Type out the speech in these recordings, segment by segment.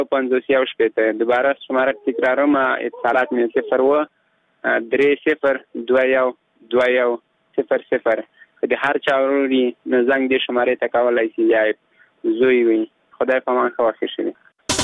51 شپېته. دوباره شماره تکراروم، اتصالات مې 0 3-0-2-1-2-1-0-0. که د هر چا ورور وي نو زنګ دې شمارې ته کولی شي، یا زوی وي. خدای په امان ښه وخت شي.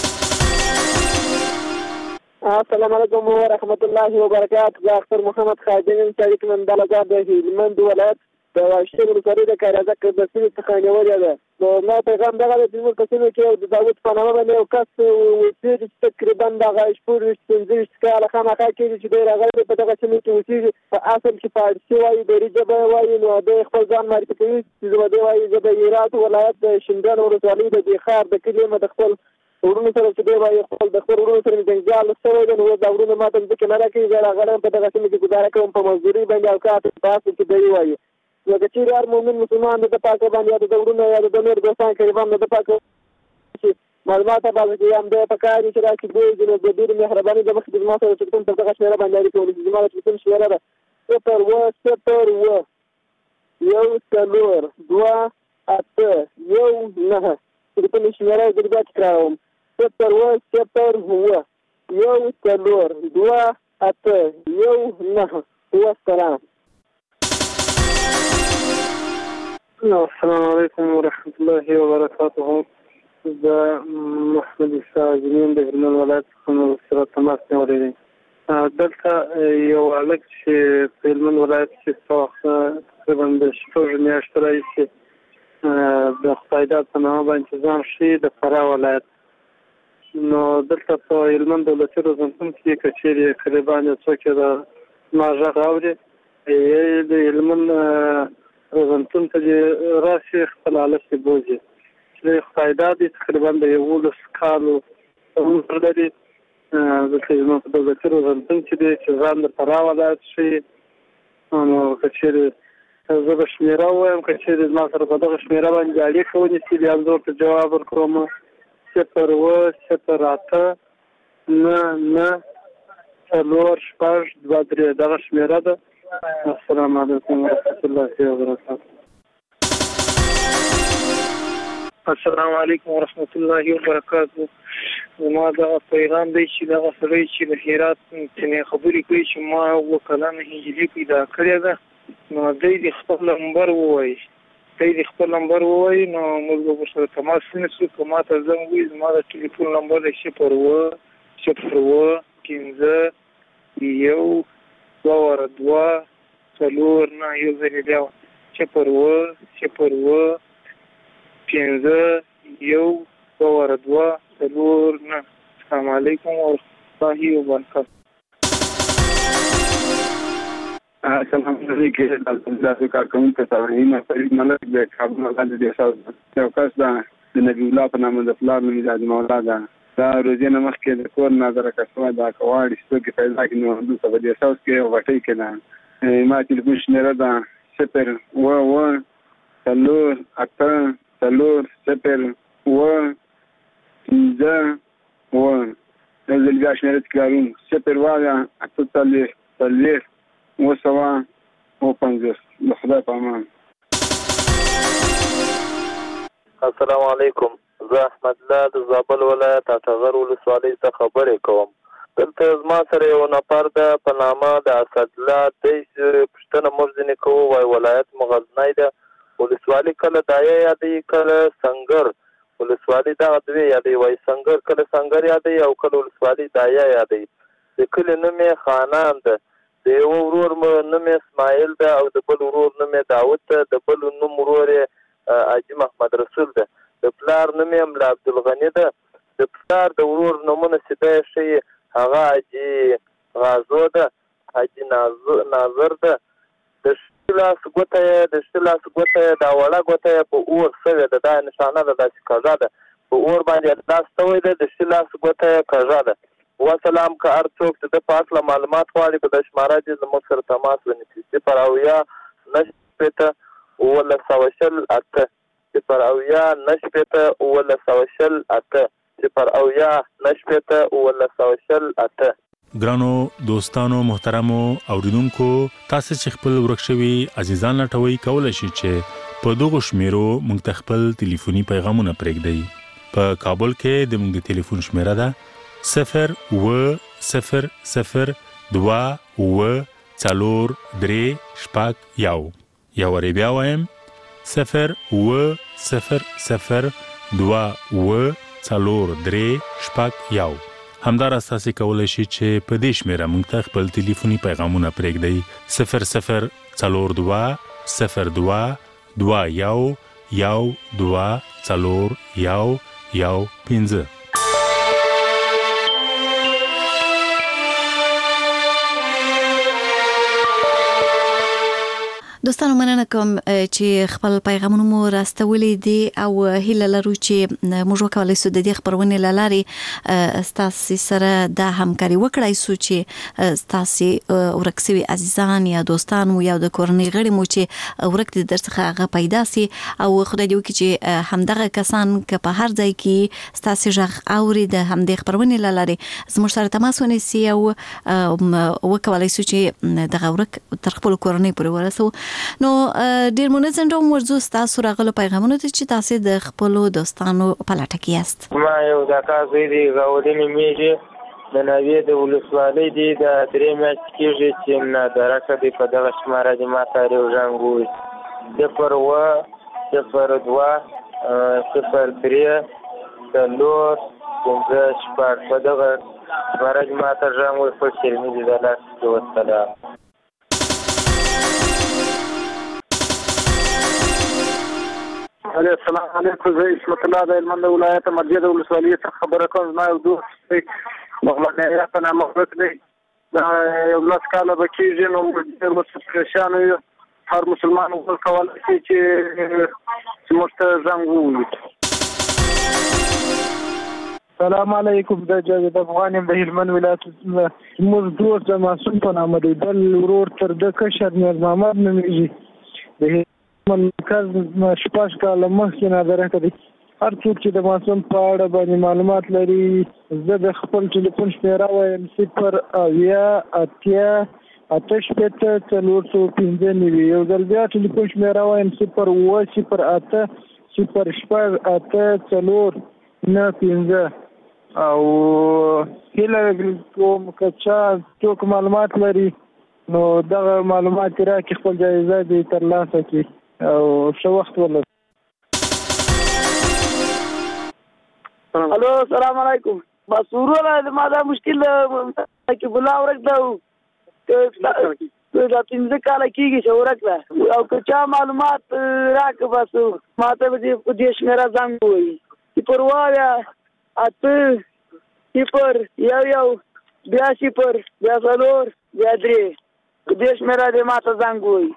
السلام علیکم ورحمت الله وبرکاته. زه اختر محمد خادم یم، شریک منډل آزاد د هلمند ولایت د واشتې ولسوالۍ د کاریزک د سیمې څخه نیولې ده. نو ما پیغام دغه د زموږ په سیمه کې د داود په نامه باندې یو کس اوسېږي چې تقریبا دغه 25 کاله خامخا کېږي چې دی راغلی په دغه سیمه کې اوسېږي. په اصل کې فارسي وایي، دري ژبه یې وایي. نو دی خپل ځان معرفي کوي چې زه به دی وایي زه د هرات ولایت د شینډنډ ولسوالۍ د دې ښار د کلي یم. د خپل ورونو سره چې دی وایي خپل د خپل ورونو سره مې جنجال شوی دی. نو اوس دا ورونه ما ته ځمکې نه راکوي. زه راغلی یم په دغه سیمه کې ګزاره کوم په مزدورۍ باندې او کار په اصل کې دی وایي. نو که چېرې هر مؤمن مسلمان د پاکه باندې یا د ورونو یا د نور دوستان قریبان د پاکه چې معلومات باندې کې هم د پکار چې راکې دی نو د ډېر مهرباني د مخکې ما سره چې کوم په دغه شمیره باندې اړیکه ونیسي. زما د ټلیفون شمیره ده 0-1-0-1-2-8-1-9. ټلیفون شمیره یې بیا تکراروم 0-1-0-1-2-8-1-9. والسلام. السلام علیکم ورحمت الله وبرکاته. زه محمد عیسی اجمین د هلمند ولایت څخه سره تماس نیولی دی. دلته یو هلک چې په هلمند ولایت کې څه وخت تقریبا د 6 میاشتو راهیسې د خدایداد په نامه باندې ځان ښیي د فراه ولایت. نو دلته په هلمند دولتي روزنتون کې که چېرې قریبا یو څوک یې د ما غږ اوري د هلمند روزنتون ته دې راشي خپل حالت یې بوځي. چې خدایداد یې تقریبا د 11 کالو عمر لري. دلته زموږ په دولتي روزنتون کې دی چې ځان د فراه ولایت ښیي. نو که چېرې زه به شمېره ووایم، که چېرې زما سره په دغه شمېره باندې اړیکه ونیسي بیا زه ورته جواب ورکوم 0-1-0-8-9-9-4-6-2-3 دغه شمېره ده. السلام علیکم ورحمت الله وبرکاته. السلام علیکم ورحمت الله وبرکاته. زما دغه پیغام دی چې دغه سړی چې د هرات څخه خبرې کوي چې ما 2 کلنه هجري پیدا کړې ده. نو دی د خپل نمبر ووایي نو موږ به ورسره تماس ونیسو. که ما ته زنګ ووایي زما د ټلیفون نمبر دی 0-1-0-2-4 یو ځل بیا 0-1-0-2-4. السلام علیکم ورحمت الله وبرکاته. السلام علیکم. تاسو کارکونکو ته وایم فرید ملک د کابل ولایت د شاو یو کس دا د نبی الله په نامه د فلار نوم د مولا دا روزینه مخکې د کور نظر کښوا دا کواړي چې پیدا کړي نو د څه د شاو کې وټی کړه. ما تلیفون شمیره ده 0-1-0-8-0-1-5-1. نزل بیا شمیره تکراروم 0-1-8-0-1-5. د خدای په امان. السلام علیکم. زه احمد الله د زابل ولایت اټغر ولسوالۍ څخه خبرې کوم. دلته زما سره یو نفر ده په نامه د اسدالله دی پوښتنه موږ ځینې کوو وایي ولایت مو غزنی ده. ولسوالي کله دایه یادوي کله سنګر. ولسوالي دغه دوې یادوي وایي سنګر کله سنګر یادوي او کله ولسوالي دایه یادوي. د کلي نوم یې خانان ده. د یو ورور نوم یې اسماعیل ده او د بل ورور نوم یې داود ده. د بل نوم ورور یې حاجي محمد رسول ده. د پلار نوم یې ملا عبدالغني ده. د پلار د ورور نومونه چې دی ښیي هغه حاجي غازو ده، حاجي ناظر ده. د شته لاس ګوته یې دا وړه ګوته یې په اور سوې ده. دا نشانه ده داسې کږه ده په اور باندې لاس سوی ده. د شته لاس ګوته یې کږه ده. وسلام. که هر څوک چې د په هکله معلومات غواړي په د شماره دې زموږ سره تماس ونیسي 0-9-15-8 0-9-15-8 ګرانو دوستانو محترمو اوریدونکو تاسو چې خپل ورکشوي عزیزان لټوي کولای شي چې په دغه شمیرو مونږ خپل ټلیفوني پیغامونه پرېږدئ. په کابل کې د موږ د ټلیفون شمیره ده 0200243 یو وری بیا وایم 0200243 همدارس تاسو کولای شئ چې په دې شمیره موږ ته خپل ټلیفوني پیغامونه پرېږدئ 0022221 دوستانو مننه کوم چې خپل پیغامونه مو راستولې دي او هیله لرو چې موږ وکولای شو د دې خبرونې لارې تاسو سره د همکاري وکړای شو چې تاسو ورکسوي عزیزان یا دوستان مو یا د کورنۍ غړي مو چې ورک دي درڅخه هغه پیدا سي او خدای دې وکړي چې همدغه کسان که په هر ځای کې تاسو ژغ اوري د همدې خبرونې لارې زموږ سره تماس ونیسي او وکولای شو چې دغه ورک تر خپل کورنۍ پورې ورسو. نو ډیر منظم ډول مرزو تاسو راغلو پیغامونه چې تاسو د خپل دوستانو په لټه کې یاست. ما یو د کازې دی غوډینې میږي د نوې د ولسوالۍ دی د درې میاشت کېږي چې نه درکه دی په دغه شماره دی ما ته یو ژانګوي 0-2-0-3 په دغه شماره دی ما ته ژانګوي په شرمي دی د لاس کې وسلام. السلام علیکم. زه اسمت الله د هلمند ولایت مرجع د ولسوالۍ څخه خبره کوم. زما یو دوست دی مغلقه په نامه ورک دی دا یو لاس کاله به کېږي نو ډېر ورڅخه پریشان یو. هر مسلمان وکولای شي چې موږ ته زنګ ووهي. السلام علیکم. د جاوید افغان یم د هلمند ولایت. زموږ دوست د معصوم په نامه دی. بل ورور تر د کشر نیاز محمد نومیږي. د مرکز شپږ کاله مخکې نادره کړی. هر څوک چې د معصوم په اړه باندې معلومات لري زه د خپل ټلیفون شمیره وایم 0-8-8-405 یو ځل بیا ټلیفون شمیره وایم 0-8-8-405 او هیله کوم که چا څوک معلومات لري نو دغه معلومات راکړي خپل جایزه دې ترلاسه کړي او ښه وخت ولري. الو السلام علیکم. بس وروره ما دا مشکل کې بلا ورک دا دا 15 کاله کېږي چې ورک ده او که چا معلومات راکړه بس ما ته به دې شمیره زنګ ووهي 0-8-1-1-0-3 دې شمیره دې ما ته زنګ ووهي.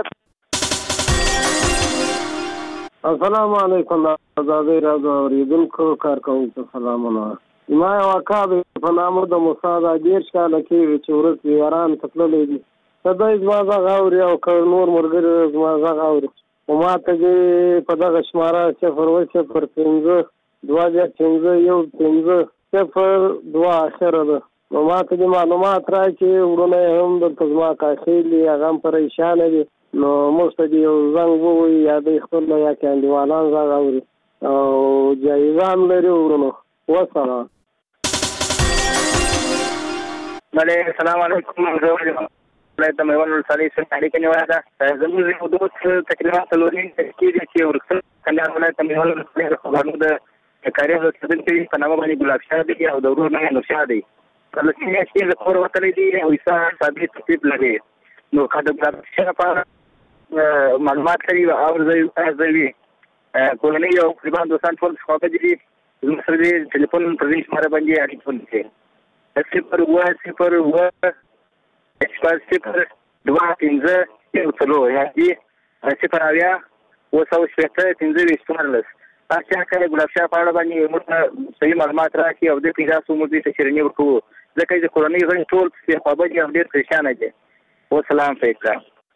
السلام علیکم. آزادۍ راډیو اورېدونکو کارکوونکو سلامونه. ما یو اکا دی په نامه د موسی دا 10 کاله کېږي چې ورک دی ایران ته تللی دی. دی زما غږ اوري او که نور ملګري زما غږ اوري خو ما ته دې په دغه شماره 0-0-5-1-5-0-2 اخره ده نو ما ته دې معلومات راکړي. وروڼه یې هم دلته زما کاخیل دي هغه هم پریشانه دي نو موږ ته دې یو زنګ ووهي یا دوی خپل یا کې انډیوالان غږ اوري او جایزه هم لري وروڼو. وسلام. السلام علیکم. د میوند ولسوالۍ څخه اړیکه نیولې ده. زموږ یو دوست تقریبا 4 کېږي چې ورکسل کندهار ولایت د میوند ولسوالۍ د خبرونو د کاریز اوسېدونکی په نامه باندې ګلاب شاه دی او د ورور نوم یې نورشاه دی. کله چې میاشتې له کوره وتلی دی او عیسی ثابت تکلیف لري نو که د ګلاب شاه لپاره معلومات لري او ارزوي کورنۍ او قربان دوستان ټول خوابدي دي زموږ سره د ټلیفون پر دې شماره باندې اړیکه ونیسئ 0-1-0-2-5-1-0-3 هر چا که ګلاب شاه په اړه باندې موږ ته صحیح معلومات راکړي او د پیدا سو موږ دې ته شیریني ورکوو ځکه چې کورنۍ غړي ټول پسې خوابدي او ډېر پریشانه دي. والسلام علیکم.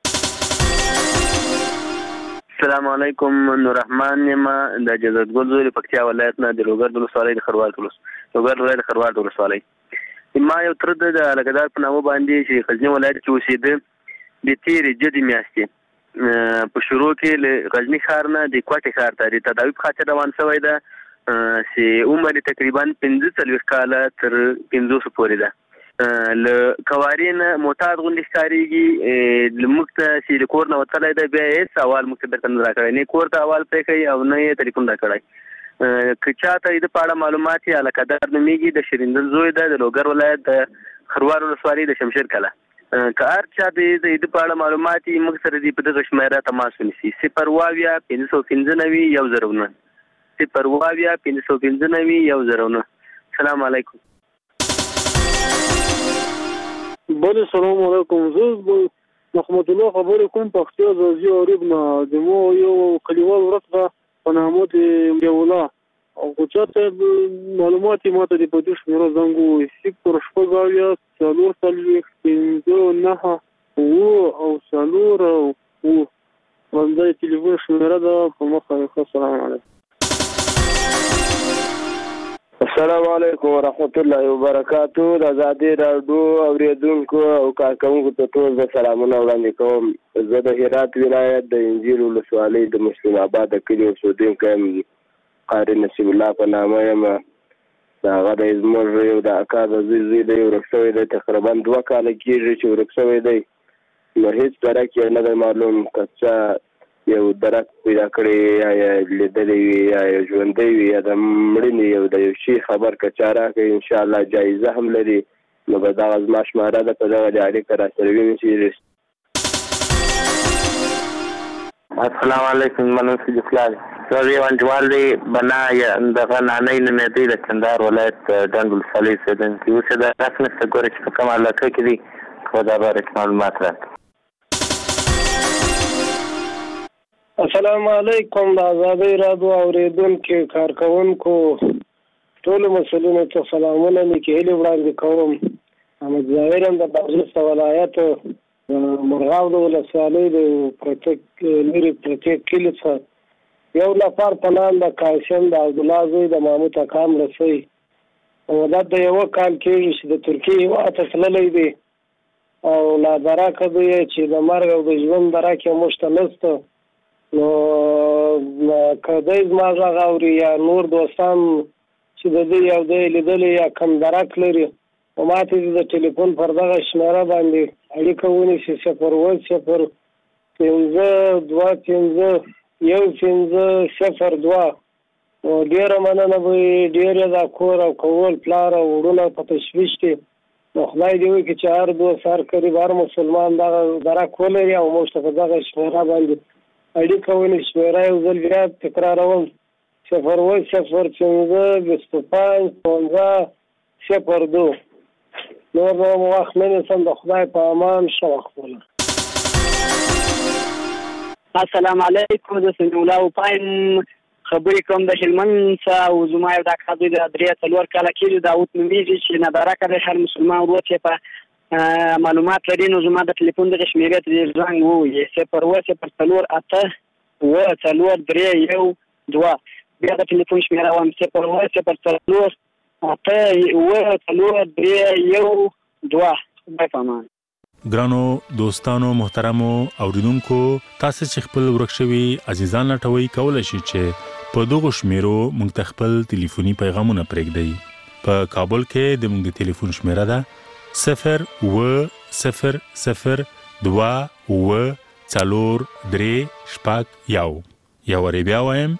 السلام علیکم. نور رحمان یم د جزت ګل زوی پکتیا ولایت نه د لوګر د ولسوالۍ د خروار ولسوالۍ. ما یو تر د لګدار په نامه باندې چې غزنی ولایت کې اوسېده د تیرې جدي میاشتې په شروع کې له غزنی ښار نه د کوټې ښار ته د تداوی په خاطر روان شوی ده چې عمر تقریبا 45 کال تر 500 پورې ده. له کوارین معتاد غونډې ښکارېږي موږ ته چې کور نه وتلی دی بیا هېڅ احوال موږ ته درته نه راکړی نه کور ته احوال پرې کوي او نه یې ټلیفون راکړی. که چا ته د په اړه معلومات یې القدر نومیږي د شیریندل زوی ده د لوګر ولایت د خروار ولسوالۍ د شمشیر کله. که هر چا د په اړه معلومات یې موږ سره دې په دغه شمېره تماس ونیسي 0 595 السلام علیکم. بله سلام علیکم. زه محمد الله خبرې کوم پښتو زازي اورب نه د مو یو کلیوال ورته په نامه د یولا او کوچاته معلومات ماته د پدې شمیره زنګو سیکتور شپږاویا څلور څلوېښت پنځه نهه او څلور او باندې ټلیفون شمیره ده په مخه. السلام علیکم. السلام علیکم ورحمت الله وبرکاتو. د آزادۍ راډیو اوریدونکو او کارکوونکو ته ټول زه سلامونه وړاندې کوم. زه د هرات ولایت د انجیل ولسوالۍ د مسلم آباد د کلي اوسېدونکی یم. قاري نصیب الله په نامه یم. د هغه د زموږ یو د اکا د زوی دی ورک شوی دی تقریبا 2 کاله کېږي چې ورک شوی دی. نو هېڅ درک یې نه دی معلوم که څه یو درک پیدا کړی یا لیدلی وي یا ژوندی وي یا د مړینې یو د یو شي خبر که چا راکړي انشاءالله جایزه هم لري. نو به دغه زما شماره ده په دغه د اړیکه راسره ونیسي. السلام علیکم. منم سید فلال زه یو انډیوال دی بنا دغه نانۍ نومېدی د کندهار ولایت ډنډ ولسوالۍ اوسېدونکی اوس یې د رس نشته ګوره چې په کومه علاقه کې دي خو دا باره کې معلومات راکړه. السلام علیکم. د آزادۍ راډیو اوریدونکو کارکوونکو ټولو مسؤلینو ته سلامونه لیکي هیلې وړاندې کوم. احمد ظاهر هم د بادغیس ولایت مرغاب د ولسوالۍ د لرې پرتې کلي څخه یو نفر په نام د قاسم د عبدالله زوی د محمود اکام رسۍ مدت د 1 کال کېږي چې د ترکیې هېواد ته تللی دی او نادرکه دی چې د مرګ او د ژوند درک یې موږ ته نشته. نو که دی زما غږ اوري یا نور دوستان چې د دې یو دی لیدلی یا کم درک لري نو ما ته د ټلیفون پر دغه شمېره باندې اړیکه ونیسي 0 505 نو ډېره مننه به وي. ډېر د کور او کول پلار او وروڼه په تشویش دي. نو خدای دې وکړي چې هر دوست هر قریب هر مسلمان دغه درک ولري او موږ ته په دغه شمېره باندې اړیکه ونیسي. شمېره یو ځل بیا تکراروم 0 نور وخت نه نیسم. د خدای په امان ښه وخت ولرئ. السلام علیکم. زه سمیع الله وپایم خبرې کوم د هلمند څخه او زما یو د اکا زوی د 3-4 کاله کېږي داود نومیږي چې ندارکه دی هر مسلمان ورور چې په معلومات لري نو زما د ټلیفون دغه شمېرې ته زنګ ووایي 0 بیا د ټلیفون شمېره وایم 0 خدای په امان. ګرانو دوستانو محترمو اوریدونکو تاسو چې خپل ورک شوي عزیزان لټوي کولای شئ چې په دغه شمیرو موږ ته خپل ټلیفوني پیغامونه پرېږدئ. په کابل کې د موږ د ټلیفون شمیره ده 0 یا ور بیا وایم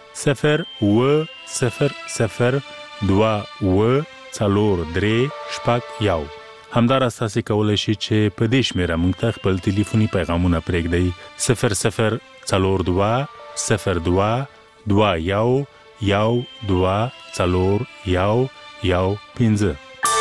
0 همدار اساسي کولای شي چې په دې شمیره موږ ته خپل ټلیفوني پیغامونه پرېږدئ 00222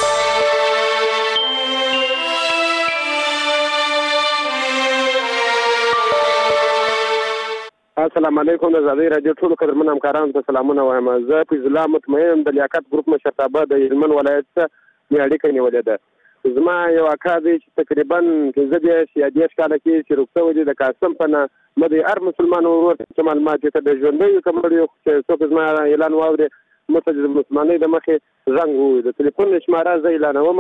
السلام علیکم. د آزادۍ راډیو ټولو قدرمن همکارانو ته سلامونه وایم. زه فیض الله مطمئن د لیاقت ګروپ مشرتابه د هلمند ولایت څخه مې اړیکه نیولې ده. زما یو اکا دی چې تقریبا 15 کاله کې چې روغ شوی دی د قاسم په نامه مې د هر مسلمان ورور څه معلومات یې ته د ژوندیو که مړیو چې څوک زما اعلان واوري مته د مسلمانۍ د مخې زنګ ووایي. د ټلیفون شماره زه اعلانوم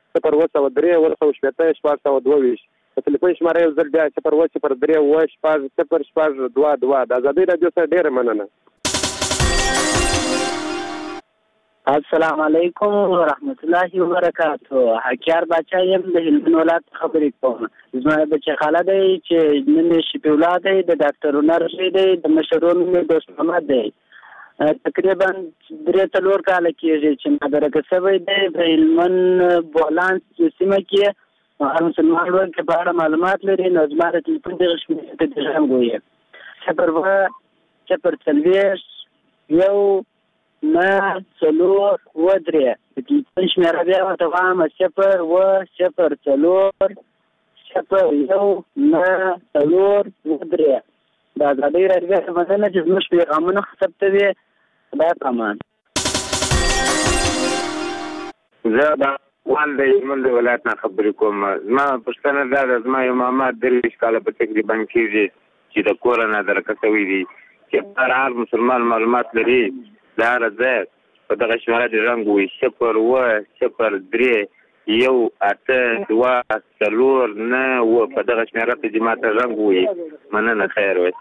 0 د ټلیفون شماره یو ځل بیا 0 د آزادۍ راډیو سره ډېره مننه. السلام علیکم ورحمت الله وبرکاته. حکیار باچا یم د هلمند ولایت خبرې کوم. زما بچی خاله دی چې نن شفیع الله دی د ډاکټر هنر دی د مشرو نوم دوست محمد دی. تقریبا 3-4 کاله کېږي چې مدرکه شوی دی په هلمند بولان سیمه کې هر مسلمان ورور کې په اړه معلومات لري. نو زما د ټلیفون دغه شمېرې ته د ژوند ګویې 0 نه 4 ودرې د ټلیفون شمېره بیا ورته وایم 0 0 0 نه 4 ودرې. د ازادۍ راډیو مننه چې زموږ پیغامونه ثبتوي. خدای پامان. زه د والد هلمند ولایت نه خبرې کوم. زما پوښتنه دا ده، زما یو ماما 23 کاله په تقریبا کېږي چې د کوره نه درکه شوي دي چې هر مسلمان معلومات لري د هر ځای په دغه شمېره د رنګ وي 0 0 3 1 8 2 4 9 په دغه شمېره ته چې ماته رنګ وي. مننه، خیر وي.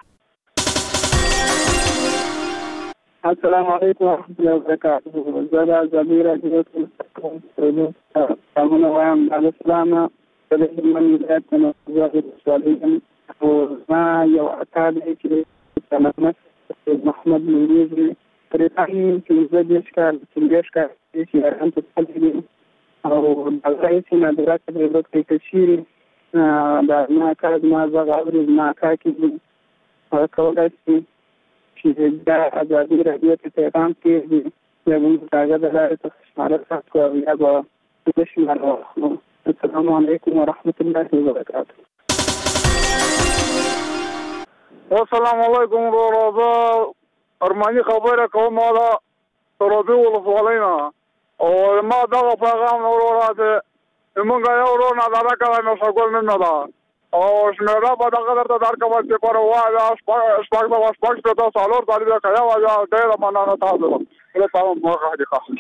السلام علیکم ورحمۃ اللہ وبرکاتہ. زه د ازادۍ راډیو سلامونه وایم. د اسلام د هلمند ولایت نه ولسوالۍ یم. او زما یو اکا دی چې محمد نوریزي تقریبا 15 کال چې ایران ته تللی دی او دغه هېڅ نادره تجربه کوي شي. دا زما اکا زما غږ اوري. زما اکا کې هغه کولی شي چې دا ازادي راډیو ته پیغام کېږدي یا موږ د هغه د لارې څخه شماره ثبت کړو یا به د شماره واخلو. السلام علیکم ورحمت الله وبرکاتہ. السلام علیکم ورحمة الله. ارماني خبره کوم دا ترابي ولسوالۍ نه او ما دغه پیغام وروره ده موږ یو ورور نه درکه نو څګول نه ده او شمېره په دغه درته درکوه چې پر وایه شپږ شپېته څلور کالي که یو یا ډېره مننه تاسو ته. زه تاسو موخه دي ښه.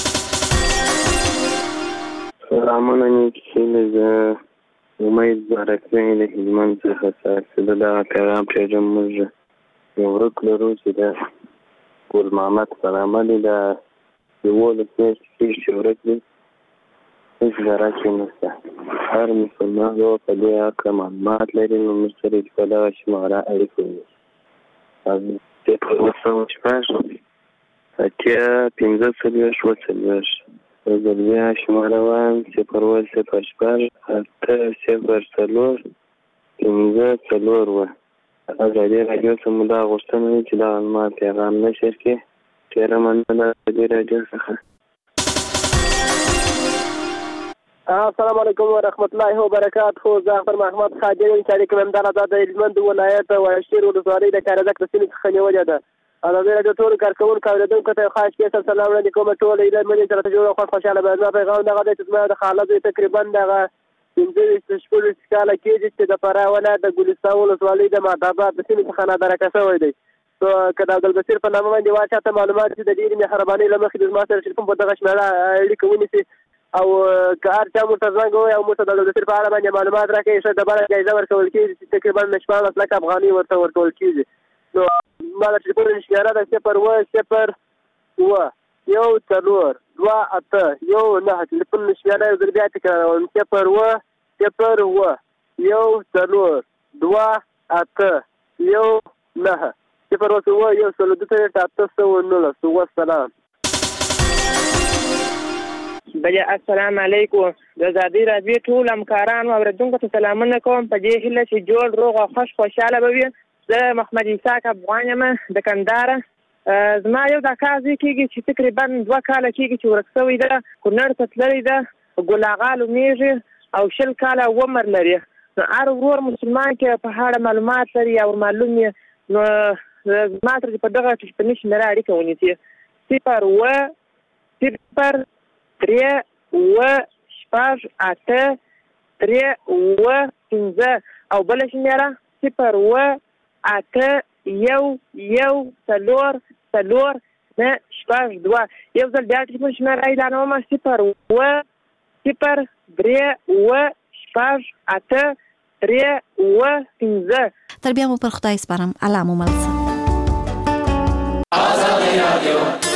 سلامونه نیکې. زه امید بارکزی د هلمند څخه ساسي د دغه پیغام پرېږدم. موږ یو ورک لرو چې د ګل محمد په نامه دی. د 11 میاشتې کېږي چې ورک دی. هېڅ ذره کې نشته. هر مسلمان یو په دې هکله معلومات لري نو موږ سره چې په دغه شماره اړیکه ونیسي. 0 زه بیا شماره وایم 0 0 8 0 4 5 4 ازادي راډیو څخه مو دا غوښتنه وي چې دغه ما پیغام نشر کړي. ډېره مننه د ازادي راډیو څخه. السلام علیکم ورحمت الله وبرکاتہ. زه اختر محمد خاجر یم چې اړیکه مې همدغه د هلمند ولایت واشیر ولسوالۍ د کارزک د سیمې څخه نیولې ده. ازادي راډیو ټولو کارکوونکو اورېدونکو ته یو خاص کیسه سلام وړاندې کوم. ټول هیلمنې سره جوړ او خوشحاله به. زما پیغام دغه دی چې زما د خاله زوی تقریبا دغه 15 کاله کېږي چې د فراه ولایت د ګلستان ولسوالۍ د مهداباد د سیمې څخه نادرکه شوی دی. نو که د عبدالبصیر په نامه باندې وا چاته معلومات چې د ډېرې مهربانۍ له مخې د زما سره ټلیفون په دغه شمېره اړیکه ونیسي او که هر چا موږ ته زنګ ووایي او موږ ته د عبدالبصیر په اړه باندې معلومات راکوي ښه ډبره جایزه ورکول کېږي چې تقریبا 14 لکه افغانۍ ورته ورکول کېږي. نو ما د ټلیفون شمېره ده 0 0 1 4 2 8 1 9. ټلیفون شمېره یو ځل بیا تکراروم 0 0 1 4 2 8 1 9 0 1 8 والسلام. بله السلام علیکم. د ازادۍ راډیو ټول همکارانو او اورېدونکو ته سلامونه کوم په دې هیله چې جوړ روغ او خوشحاله به وي. زه محمد اسحاق افغان یم د کندهار. زما یو د اکا زوی کېږي چې تقریبا 2 کاله کېږي چې ورک شوی ده. کونړ ته تللی ده. ګل اغا نومېږي او 20 کاله عمر لري. نو هر ورور مسلمان کې په هغه معلومات لري او معلوم یې نو زما سره په دغه ټلیفوني شمېره اړیکه ونیسي 0 0 3 8 3 5 او بله شمېره 0 8 1 4 4 نه 2. یو ځل بیا ټلیفون شمېره اعلانوم 0 0 3 8 3 5. تر بیا مو پر خدای سپارم. الله مو مل شه. ازادي راډیو